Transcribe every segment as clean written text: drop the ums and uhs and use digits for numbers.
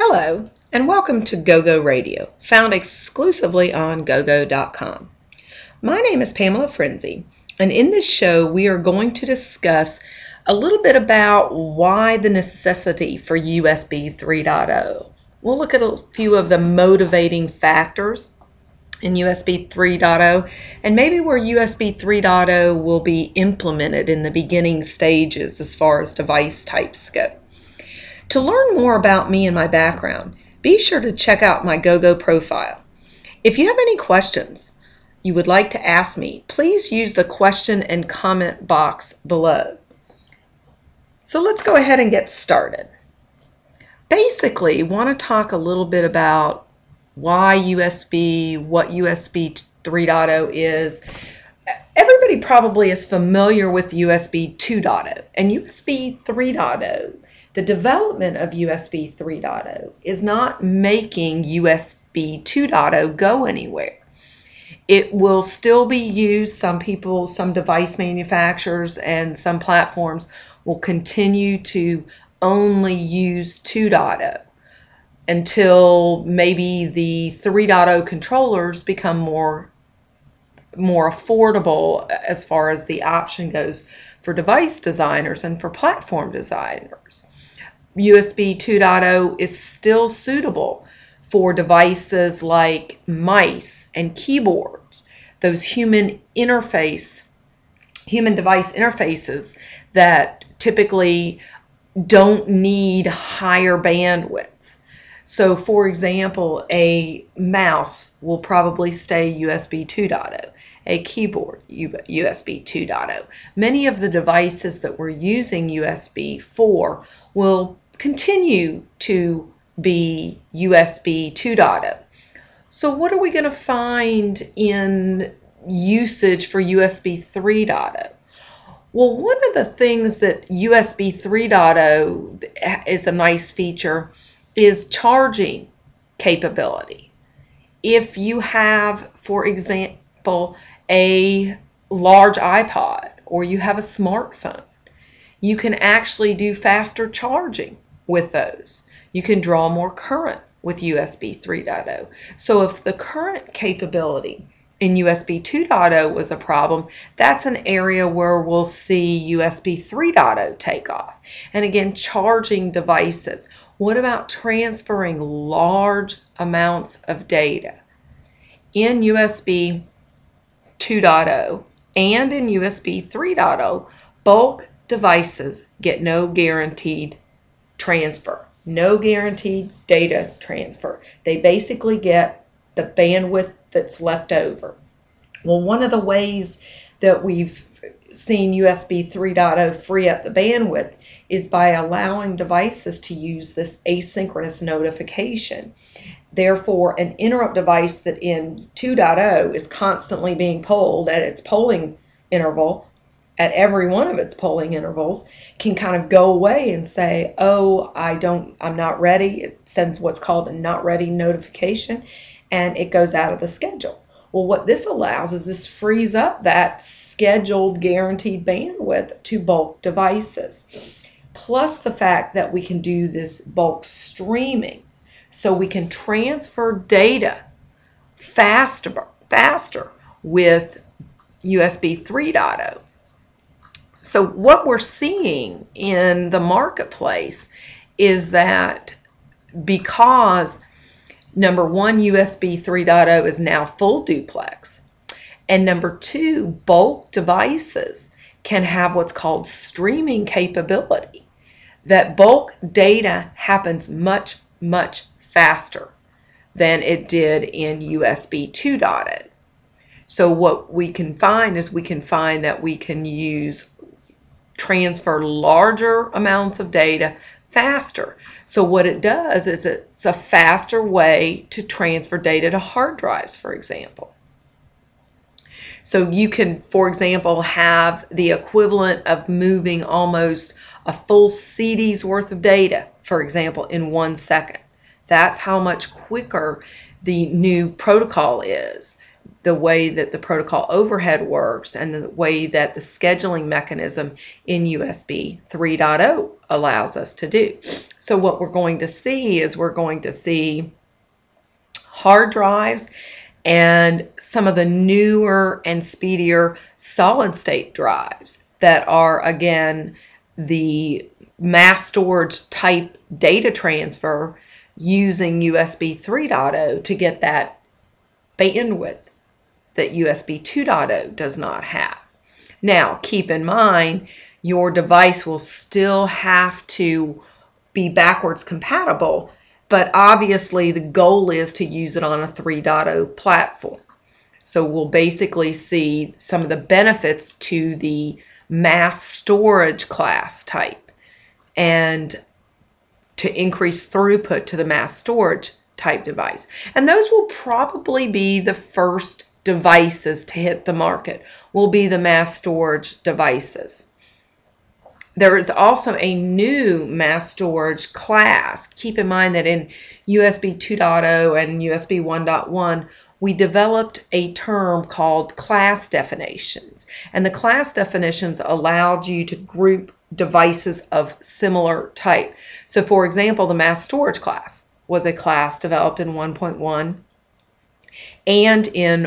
Hello, and welcome to GoGo Radio, found exclusively on GoGo.com. My name is Pamela Frenzy, and in this show we are going to discuss a little bit about why the necessity for USB 3.0. We'll look at a few of the motivating factors in USB 3.0 and maybe where USB 3.0 will be implemented in the beginning stages as far as device types go. To learn more about me and my background, be sure to check out my GoGo profile. If you have any questions you would like to ask me, please use the question and comment box below. So let's go ahead and get started. Basically, I want to talk a little bit about why USB, what USB 3.0 is. Everybody probably is familiar with USB 2.0 and USB 3.0. The development of USB 3.0 is not making USB 2.0 go anywhere. It will still be used. Some people, some device manufacturers and some platforms will continue to only use 2.0 until maybe the 3.0 controllers become more affordable as far as the option goes for device designers and for platform designers. USB 2.0 is still suitable for devices like mice and keyboards, those human device interfaces that typically don't need higher bandwidths. So for example, a mouse will probably stay USB 2.0. A keyboard, USB 2.0. Many of the devices that we're using USB for will continue to be USB 2.0. So what are we going to find in usage for USB 3.0? Well, one of the things that USB 3.0 is a nice feature is charging capability. If you have, for example, a large iPod or you have a smartphone, you can actually do faster charging with those. You can draw more current with USB 3.0. So if the current capability in USB 2.0 was a problem, that's an area where we'll see USB 3.0 take off. And again, charging devices. What about transferring large amounts of data? In USB 2.0 and in USB 3.0, bulk devices get no guaranteed transfer, no guaranteed data transfer. They basically get the bandwidth that's left over. Well, one of the ways that we've seen USB 3.0 free up the bandwidth is by allowing devices to use this asynchronous notification. Therefore, an interrupt device that in 2.0 is constantly being polled at its polling interval, at every one of its polling intervals, can kind of go away and say, oh, I'm not ready. It sends what's called a not ready notification, and it goes out of the schedule. Well, what this allows is this frees up that scheduled guaranteed bandwidth to bulk devices. Plus the fact that we can do this bulk streaming, so we can transfer data faster with USB 3.0. So what we're seeing in the marketplace is that because number one, USB 3.0 is now full duplex, and number two, bulk devices can have what's called streaming capability. That bulk data happens much, much faster than it did in USB 2.0. So what we can find is that we can transfer larger amounts of data faster. So what it does is it's a faster way to transfer data to hard drives, for example. So you can, for example, have the equivalent of moving almost a full CD's worth of data, for example, in 1 second. That's how much quicker the new protocol is. the way that the protocol overhead works and the way that the scheduling mechanism in USB 3.0 allows us to do. So what we're going to see is we're going to see hard drives and some of the newer and speedier solid state drives that are, again, the mass storage type data transfer using USB 3.0 to get that bandwidth that USB 2.0 does not have. Now, keep in mind, your device will still have to be backwards compatible, but obviously the goal is to use it on a 3.0 platform. So we'll basically see some of the benefits to the mass storage class type and to increase throughput to the mass storage type device. And those will probably be the first devices to hit the market, will be the mass storage devices. There is also a new mass storage class. Keep in mind that in USB 2.0 and USB 1.1, we developed a term called class definitions. And the class definitions allowed you to group devices of similar type. So for example, the mass storage class was a class developed in 1.1 and in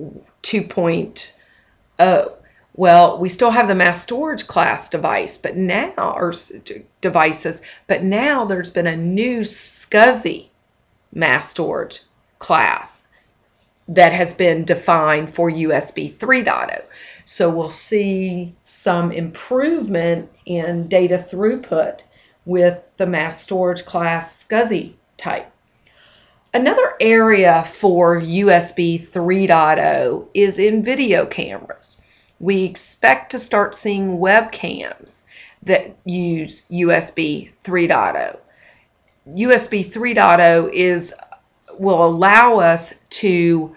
2.0. Well, we still have the mass storage class device, but now, or devices, but now there's been a new SCSI mass storage class that has been defined for USB 3.0. So we'll see some improvement in data throughput with the mass storage class SCSI type. Another area for USB 3.0 is in video cameras. We expect to start seeing webcams that use USB 3.0. USB 3.0 will allow us to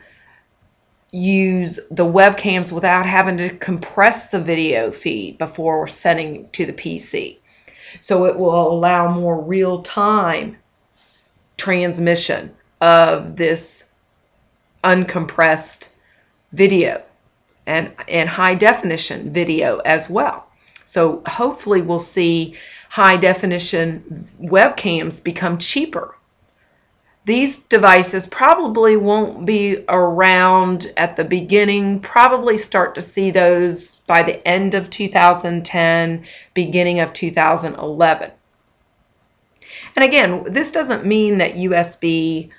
use the webcams without having to compress the video feed before we're sending to the PC. So it will allow more real-time transmission of this uncompressed video and high definition video as well. So hopefully we'll see high definition webcams become cheaper. These devices probably won't be around at the beginning, probably start to see those by the end of 2010, beginning of 2011. And again, this doesn't mean that USB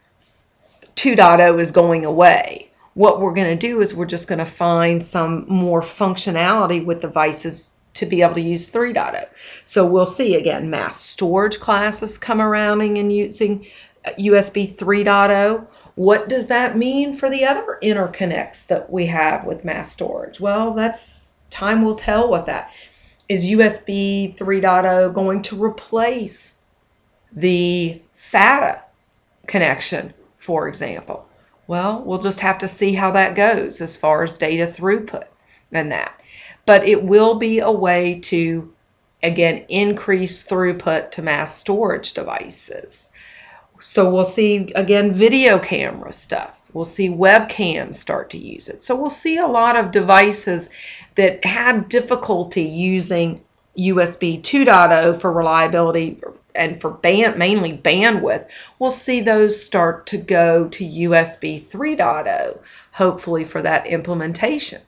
2.0 is going away. What we're going to do is we're just going to find some more functionality with devices to be able to use 3.0. So we'll see, again, mass storage classes come around and using USB 3.0. What does that mean for the other interconnects that we have with mass storage? Well, time will tell with that. Is USB 3.0 going to replace the SATA connection, for example? Well, we'll just have to see how that goes as far as data throughput and that. But it will be a way to, again, increase throughput to mass storage devices. So we'll see, again, video camera stuff. We'll see webcams start to use it. So we'll see a lot of devices that had difficulty using USB 2.0 for reliability and for mainly bandwidth. We'll see those start to go to USB 3.0, hopefully for that implementation.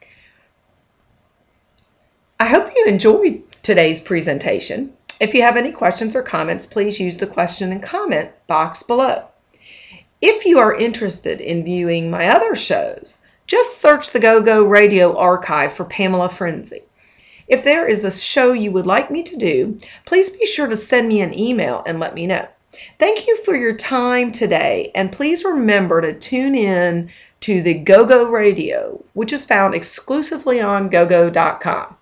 I hope you enjoyed today's presentation. If you have any questions or comments, please use the question and comment box below. If you are interested in viewing my other shows, just search the GoGo Radio archive for Pamela Frenzy. If there is a show you would like me to do, please be sure to send me an email and let me know. Thank you for your time today, and please remember to tune in to the GoGo Radio, which is found exclusively on gogo.com.